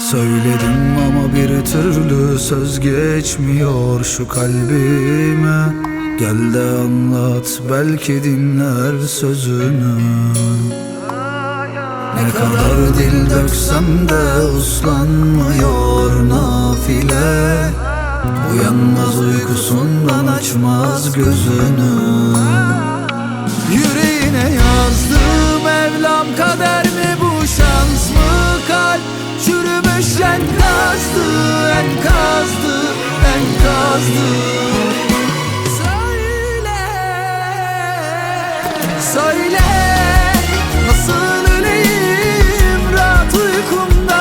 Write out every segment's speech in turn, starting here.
Söyledim ama bir türlü söz geçmiyor şu kalbime. Gel de anlat, belki dinler sözünü. Ne kadar dil döksem de uslanmıyor nafile. Uyanmaz uykusundan, açmaz gözünü. Yüreğine yazdım Mevlam, kader mi bu, şans mı kalp? Çürümüş enkazdı, enkazdı, enkazdı. Söyle, söyle, nasıl öleyim rahat uykumda?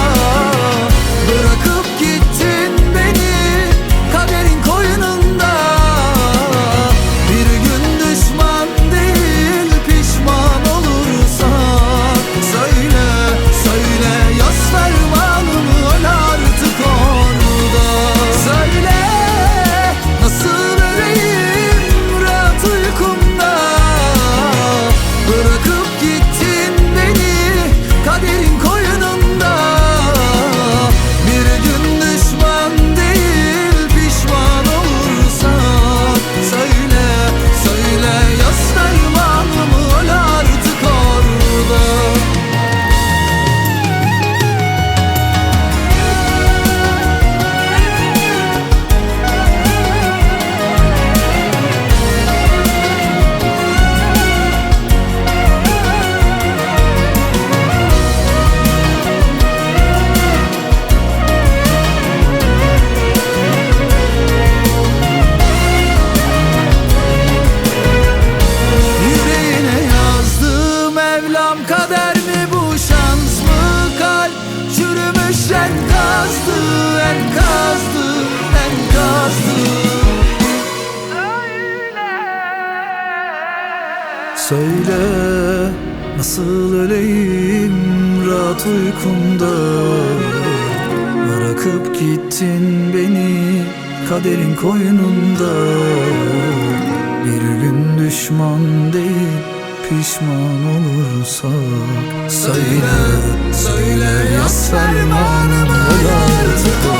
Bırakıp gittin beni kaderin koynunda. Bir gün düşman değil pişman olursak. Söyle, söyle, yaz fermanımı, öl artık orada. Söyle, nasıl öleyim rahat uykumda? Bırakıp gittin beni kaderin koynunda. Bir gün düşman değil pişman olursak. Söyle, söyle, yaz fermanımı, öl artık orada. Yüreğine yazdım Mevlam, kader mi bu, şans mı kalp? Çürümüş enkazdı, enkazdı, enkazdı. Söyle, nasıl öleyim rahat uykumda? Bırakıp gittin beni kaderin koynunda. Bir gün düşman değil pişman olursak. Söyle, söyle, yaz fermanımı, öl artık.